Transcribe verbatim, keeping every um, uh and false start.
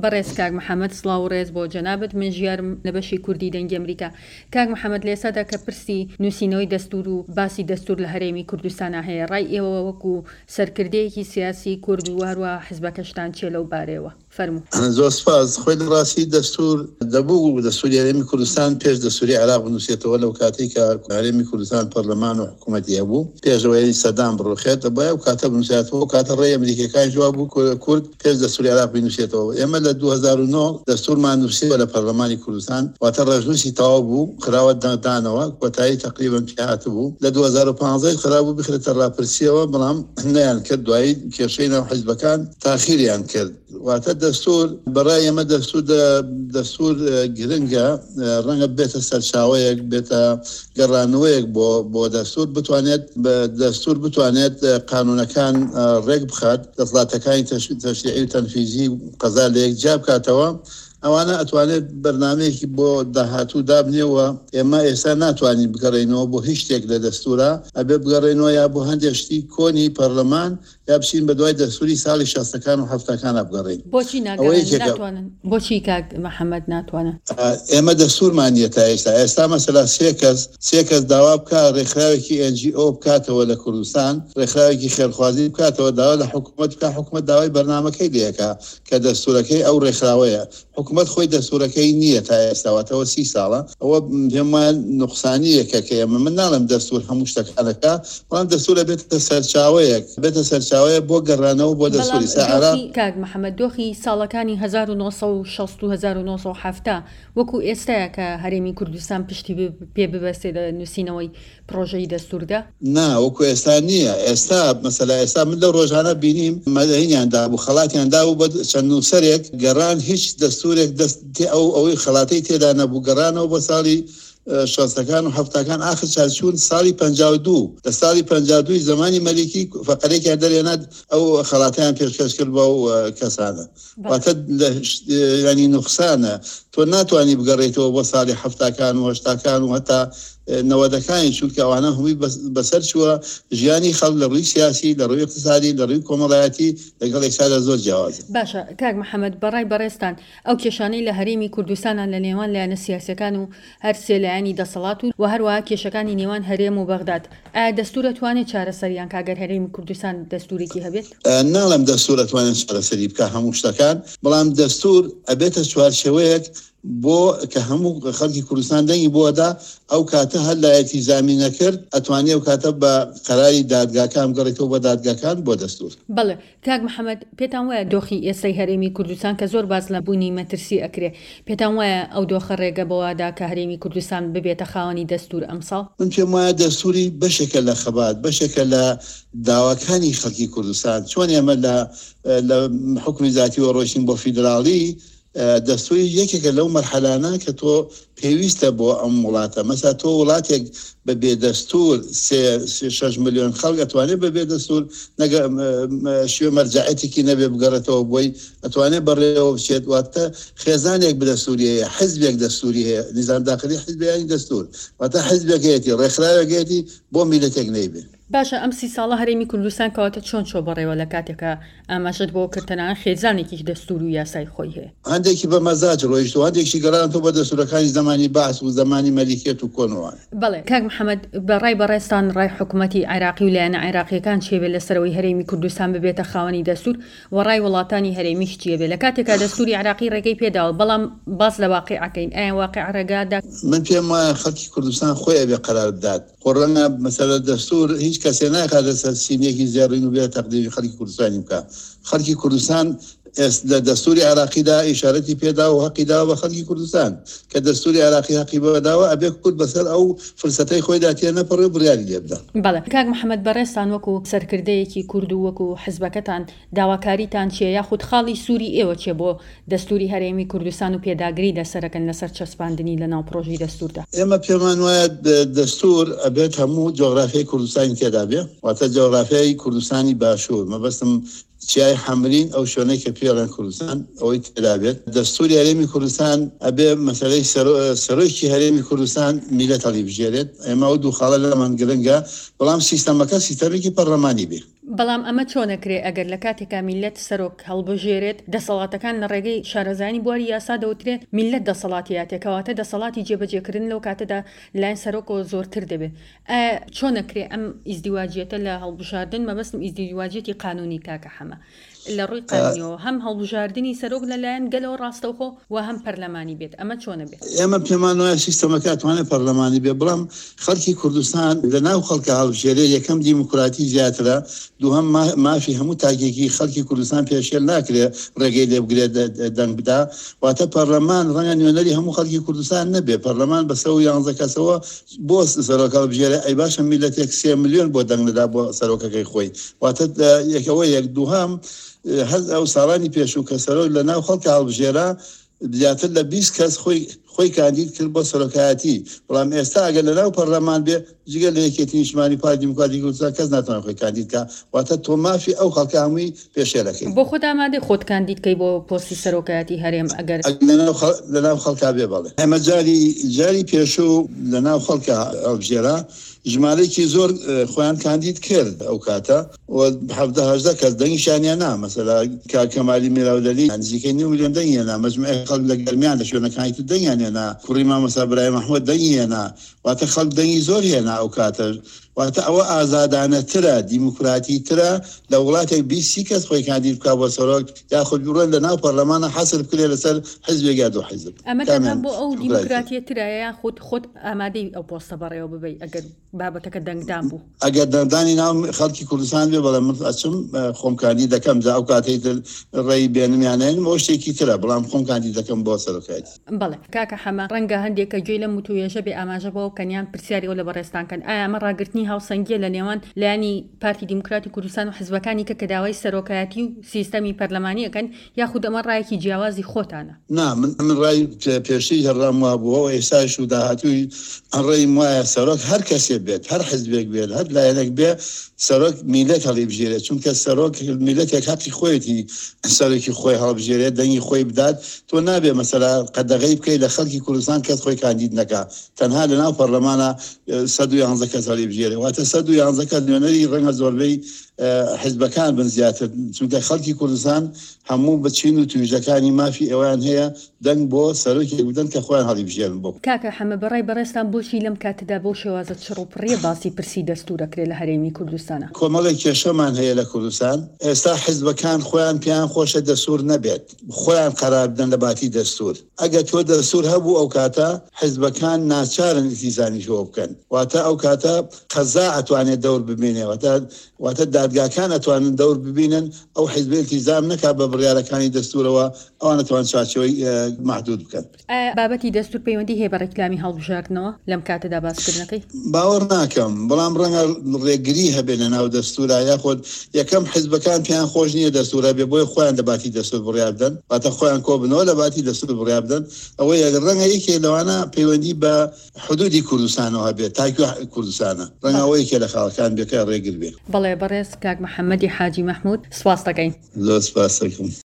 بەڕێز کاک محەممەد سڵاو و ڕێز بۆ جەنابەت من ژیارم لە بەشی کوردی دەنگی ئەمریکا. کاک محەممەد لێسادا کە پرسی نووسینەوەی دەستور و باسی دەستور لە هەرێمی کوردستانە هەیە، ڕای ئێوە وەکو سەرکردەیەکی سیاسی کورد و هەروە حزبەکەشتان چێ لەو بارەوە فەرموو. زۆر سپاس. خۆی لە ڕاستی دەستور دەبوو دەستوری هەرێمی کوردستان پێش دەستوری عێراق بنووسێتەوە لەو کاتێک کە هەرێمی کوردستان پەرلەمان و حکوومەتی هەبوو پێشەوەی سەدام بڕۆخێت دەبایە و کاتە بنووسێتەوە کاتە ڕێی ئەمریکەکان جواب بوو کورد پێش دەستوری عێراق بنووسێتەوە. ئێمە لە دوو هەزار و نۆ دەستورمان نووسیوە لە پەرلەمانی کوردستان واتە ڕێژنووسی تەواو بوو خراوە دانەوە کۆتایی تەقریبەن پێهات بوو. لە دوو هەزار و پانزە خراب بوو بخرێتە ڕاپرسیەوە بەڵام نەیان کرد، دوایی کێشەی ناو حیزبەکان تاخیریان کرد. واتە دەستور بەڕای ئێمە دەستور دەستور گرنگە، ڕەنگە بێتە سەرچاوەیەک بێتە گەڕانەوەیەک بۆ بۆ دەستور بتوانێت دەستور بتوانێت قانونەکان ڕێک بخات، دەسەڵاتەکانی تەشریعی و تەنفیزی قەزا لە یەکجا بکاتەوە. ئەوانە ئەتوانێت بەرنامەیەکی بۆ داهاتوو دابنێەوە. ئێمە ئێستا ناتوانین بگەڕێنەوە بۆ هیچ شتێک لە دەستورە، ئەبێ بگەڕێنەوە یا بۆ هەندێک شتی کۆنی پەرلەمان یا بچین بە دوای دەستوری ساڵی شەستەکان و هەفتەکان بگەڕین. بۆچی ناتوانن؟ بۆچی کاک محەممەد ناتوانن؟ ئێمە دەستورمانیەتە ئێستا ئێستا مەسەلا سێ کەس سێ کەس داوا بکە ڕێکخراوێکی ئەن جی ئۆ بکاتەوە لە کوردستان، ڕێکخراوێکی خێرخوازی بکاتەوە داوا لە حکوومەت بکە، حکوومەت داوای بەرنامەکەی لەکە کە دەستورەکەی ئەو ڕێکخراوەیە. حکوومەت خۆی دەستورەکەی نییە تا ئێستاواتەوە سی ساڵە. ئەوە پێمان نوقسانیەکە کە ئێمە من ناڵم دەستور هەموو شتەکانەکە، بەڵام دەستورە بێتە سەرچاوەیەک بێتە سەرچاوەیە بۆ گەڕانەوە بۆ دەستوری سەعرا. کاک محەممەد دۆخی ساڵەکانی هەزار و نۆ سەد و شەست و هەزار و نۆ سەد و هەفتە وەکو ئێستاە کە هەرێمی کوردستان پشتی پێ ببەستێ لە نووسینەوەی پرۆژەی دەستوردا؟ نا وەکو ئێستا نییە. ئێستا مەسەلا ئێستا من لە ڕۆژانە بینیم مەدەینیاندا بوو خەڵاتیاندا و بە چەند نووسەرێک گەڕان هیچ دەستورێک دەست ئەو ئەوەی خەڵاتەی تێدا نەبوو گەڕانەوە بۆ ساڵی شەستەکان و هەفتەکان ئاخر چارچوون ساڵی پەنجا و دوو لە ساڵی پەنجا و دوو زمانی مەلیکی فەقەرێکیان دەرێنات ئەو خەڵاتیان پێشکەش کرد بە و کەسانە. واتە ینی نوقسانە تۆ ناتوانانی بگەڕێتەوە بۆ ساڵی هەفتەکان و هەشتاکان و هەتا نەوەدەکانی چونکە ئەوانە هەمووی بەسەر چووە ژیانی خەڵک لە ڕووی سیاسی لە ڕووی اقتصادی لە ڕووی کۆمەڵایەتی لەگەڵ یەکسانە زۆر جیاوازە. باشە کاک محەممەد بەڕای بەڕێستان ئەو کێشانەی لە هەرێمی کوردستانان لە نێوان لایەنە سیاسەکان و هەر سێ لایەنی دەسەڵات و و هەروەها کێشەکانی نێوان هەرێم و بەغداد، ئایا دەستور ئەتوانێت چارەسەریان کاگەر هەرێمی کوردستان دەستورێکی هەبێت؟ ناڵم دەستور ئەتوانێت چارەسەری بکە هەموو شتەکان، بەڵام دەستور ئەبێتە چوارچێوەیەک بۆ کە هەموو خەڵکی کوردستان دەنگی بۆدا ئەو کاتە هەر لایەتی زامین نەکرد ئەتوانێت و کاتە بە قەراری دادگاکان بگەڕێتەوە بە دادگاکان بۆ دەستور. بەڵێ کاک محەممەد پێتان وایە دۆخی ئێستای هەرێمی کوردستان کە زۆر باز لە بوونی مەترسی ئەکرێ، پێتان وایە ئەو دۆخە ڕێگە بەوادا کە هەرێمی کوردستان ببێتە خاوەنی دەستور ئەمساڵ؟ من پێم وایە دەستوری بەشێکە لە خەبات بەشێکە لە داواکانی خەڵکی کوردستان. چۆن ئێمە لە حکومی ذاتی و ڕۆیشتین بۆ فیدراڵی دەستوری یەکێکە لەو مەرحەلانە کە تۆ پێویستە بۆ ئەم وڵاتە. مەسا تۆ وڵاتێک بە بێدەستور شەش ملیۆن خەڵک ئەتوانێت بە بێدەستور شوێ مەرجەعەتێکی نەبێ بگەڕێتەوە بۆی ئەتوانێت بەڕێوە بچێت. واتە خێزانێک بەدەستوری هەیە، حیزبێک دەستوری هەیە، نیزام داخلی حیزبیانی دەستور، واتە حیزبێکەتی ڕێکخراوێکێتی بۆ میلەتێک نەیبێ. باشە ئەم سی ساڵە هەرێمی کوردستان کەواتە چۆن چۆ بەڕێوە لە کاتێکە ئاماژەت بۆ کردتەنە خێزانێکی دەستور و یاسای خۆی هەیە؟ هەندێکی بە مەزاج ڕۆیشت و هەندێکی گەڕانەوە بە دەستورەکانی زمانی باس و زمانی مەلیکێت و کۆنەوان. بەڵێ کاک محەممەد بەڕای بەڕێستان ڕای حکوومەتی عێراقی و لایەنە عێراقیەکان چێبێت لەسەرەوەی هەرێمی کوردستان ببێتە خاوەنی دەستور و ڕای وڵاتانی هەرێمیش چیەبێت لە کاتێکا دەستوری عێراقی ڕێگەی پێداوە بەڵام باس لە واقعەکەین ئایا واقع ڕێگادا؟ من پێم وایە خەڵکی کوردستان خۆی ئەبێ قەرار بدات. قڕەنە مەسەلە دەستور هیچ کەسێ ناکات لەسەر سینێکی زێڕین و بێت تەقدیری خەڵکی کوردستانی بکە. خەڵکی کوردستان لە دەستوری عێراقیدا ئیشارەتی پێدا و حەقیدا بە خەڵکی کوردستان کە دەستوری عێراقی حەقی بەداوە ئەبێ کورد بەسەر ئەو فرسەتەی خۆیدا تێ نەپەڕێ بڕیاری لێ بدات. بەڵێ کاک محەممەد بەڕێستان وەکو سەرکردەیەکی کورد و وەکو حزبەکەتان داواکاریتان چیە یاخود خاڵی سووری ئێوە چێ بۆ دەستوری هەرێمی کوردستان و پێداگری لەسەرەکەن لەسەر چەسپاندنی لە ناو پرۆژەی دەستوردا؟ ئێمە پێمان وایە دەستور ئەبێت هەموو جۆغرافیای کوردستانی تێدا بێ، واتە جۆغرافیای کوردستانی باشوور. مەبەستم چیای حەمرین ئەو شوێنەی کە پێڵێن کوردستان ئەوەی تێدابێت. دەستوری هەرێمی کوردستان ئەبێ مەسەلەی سەرۆکی هەرێمی کوردستان میلەت هەڵی بژێرێت. ئێمە ئەو دوو خاڵە لەمان گرنگە، بەڵام سیستەمەکە سیستەمێکی پەرلەمانی بێ. بەڵام ئەمە چۆنەکرێ ئەگەر لە کاتێکا میلەت سەرۆک هەڵبژێرێت دەسەڵاتەکان لە ڕێگەی شارەزانی بواری یاسا دەوترێت میلەت دەسەڵاتیاتێکەوەتە دەسەڵاتی جێبەجێکردن لەو کاتەدا لایەن سەرۆکەوە زۆرتر دەبێت چۆنەکرێ ئەم ئیزدیواجیەتە لە هەڵبژاردن مەبەستم ئیزدیواجێتی قانونی کاکە حەمە لە ڕووی قانونیەوە هەم هەڵبژاردننی سەرۆک لەلایەن گەلەوە ڕاستەوخۆ و هەم پەرلەمانی بێت ئەمە چۆنە بێت ئێمە پێمان وایە سیستەمەکاتوانێت پەرلەمانی بێ بڵام خەڵکی کوردستان لە ناو خەڵکە هەڵبژێرێ یەکەم دیموکراتی زیاترە دووهەم مافی هەموو تاکێکی خەڵکی کوردستان پێشێل ناکرێت ڕێگەی لێ بگرێت دەنگ بدا واتە پەرلەمان ڕەنگە نوێنەری هەموو خەڵکی کوردستان نەبێ پەرلەمان بەسە و یانزە کەسەوە بۆ سەرۆک هەڵبژێرێ ئەی باشە میلەتێک سێ ملیۆن بۆ دەنگ نەدا بۆ سەرۆکەکەی خۆی واتە یەکەوە یەک دووهەم هەز ئەو ساڵانی پێشوو کە سەرۆک لە ناو خەڵکە هەڵبژێرا زیاتر لە بیست کەس خۆی خۆی کاندید کرد بۆ سەرۆکایەتی بەڵام ئێستا ئەگەر لە ناو پەرلەمان بێ جگە لە یەکێتی نیشتمانی پارتی دیموکراتی کوردستان کەس ناتوانێت خۆی کاندید کە واتە تۆ مافی ئەو خەڵکە هەمووی پێشێلەکەی بۆ خۆت ئامادەی خۆت کاندیدکەی بۆ پۆستی سەرۆکایەتی هەرێم ئەگەر لە ناو خەڵکا بێ بەڵێ ئەمە جاری جاری پێشوو لە ناو خەڵکە هەڵبژێرا ژمارەیەکی زۆر خۆیان کاندید کرد ئەو کاتە هەفدە هەژدە کەس دەنگیشانیان نا مەسەلا کاکەمالی میراودەلی نزیکەی نیو میلیۆن دەنگیێنا مەجموعەی خەڵک لە گەرمیان لە شوێنەکانی تر دەنگیانێنا کوڕی مامۆستا برای مەحموود دەنگیێنا واتە خەڵک دەنگی زۆر هێنا ئەو کاتە واتە ئەوە ئازادانەترە دیموکراتیترە لە وڵاتێک بیستی کەس خۆی کاندید بکات بۆ سەرۆک یاخود بڕۆن لە ناو پەرلەمانە حەسر بکرێت لەسەر حیزبێک یا دوو حیزب ئەمە تەنها بۆ ئەو دیموکراتیەترە یاخود خۆت ئامادەی ئەو پۆستە بەڕێوە ببەی ئەگەر بابەتەکە دەنگدان بوو ئەگەر دەنگدانی ناو خەڵکی کوردستان بێ بەڵام من ئەچم خۆم کاندید دەکەم جا ئەو کاتەی ڕێی بێنمیانێن بۆ شتێکی ترە بەڵام خۆم کاندید دەکەم بۆ سەرۆکایەتی بەڵێ کاکە حەمە ڕەنگە هەندێکە گوێی لە متوێژە بێ ئاماژە بۆ کەنیان پرسیاری ئەو لە بەڕێستانکەن ئایا ئەمە ڕاگررتنی هاوسەنگیە لە نێوان لایانی پارتی دیموکراتی کوردستان و حزبەکانی کە کە داوای سەرۆکایەتی و سیستەمی پەرلەمانیەکەن یاخود ئەمە ڕایەکی جیاوازی خۆتانە نا من من ڕای پێشی هەرڕام وا بووەوە ئێستاش و داهاتووی ئەڕێی وایە سەرۆک هەر کەسێ بێت هەر حزبێک بێت هەر لایەنێک بێ سەرۆک میلەت هەڵبژێرێت چونکە سەرۆک میلەتێک حەقی خۆیەتی سەرۆکی خۆی هەڵبژێرێت دەنگی خۆی بدات تۆ نابێ مەسەلا قەدەغەی بکەیت لە خەڵکی کوردستان کەس خۆی کاندید نەکا تەنها لە ناو پەرلەمانە سەد و یانزە کەس هەڵبژێرێت واتە سەد و یانزە کەس نوێنەری ڕەنگە زۆربەی حزبەکان بن زیاتر چونکە خەڵکی کوردستان هەموو بچین و توێژەکانی مافی ئەویان هەیە دەنگ بۆ سەرۆکی بدەن کە خۆیان هەڵبژێرن بۆ کاکە حەمە بەڕای بەڕێستان بۆچی لەم کاتەدا بۆ شێوازە چڕوپڕیە باسی پرسی دەستوورەکرێت لە هەرێمی کوردستانە کۆمەڵێک کێشەمان هەیە لە کوردستان ئێستا حزبەکان خۆیان پێیان خۆشە دەستوور نەبێت خۆیان قەرار بدەن لە باتی دەستوور ئەگە تۆ دەستوور هەبوو ئەو کاتە حزبەکان ناچارن ئیتیزانی شۆ بکەن واتە ئەو کاتە قەزا ئەتوانێت دەور ببینێ واتە دادگاکان ئەتوانن دەور ببینن ئەو حیزب التیزام نەکا بە بڕیارەکانی دەستوورەوە ئەوان ئەتوان چاچەوەی محدود بکەن بابەتی دەستور پەیوەندی هەیە بە ڕێکلامی هەڵبژاردنەوە لەم کاتەدا باسکردنەکەی باوەڕ ناکەم بەڵام ڕەنگە ڕێگری هەبێ لە ناو دەستورە یاخۆت یەکەم حیزبەکان پێیان خۆش نییە دەستورە بێ بۆی خۆیان لە باتی دەستور بڕیار بدەن واتە خۆیان کۆبنەوە لە باتی دەستور بڕیار بدەن ئەوەی ئەگەر ڕەنگە یەکێ لەوانە پەیوەندی بە حدودی کوردستانەوە هەبێت تاکی کوردستانە ڕەنگە ئەوە یەکێ لە خاڵەکان بێکە ڕێگر بێ بەڵێ بەڕێز کاک محەممەدی حاجی مەحموود سواس دەکەین زۆر سپاس دەکەم